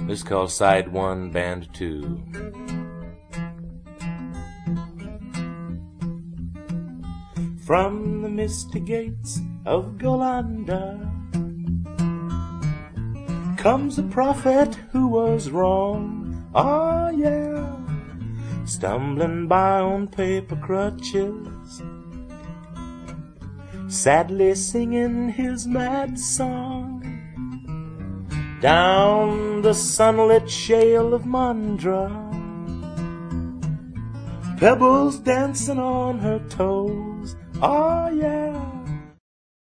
This is called Side 1, Band 2. From the misty gates of Golanda comes a prophet who was wrong, oh yeah, stumbling by on paper crutches, sadly singing his mad song. Down the sunlit shale of Mandra, pebbles dancing on her toes, oh yeah,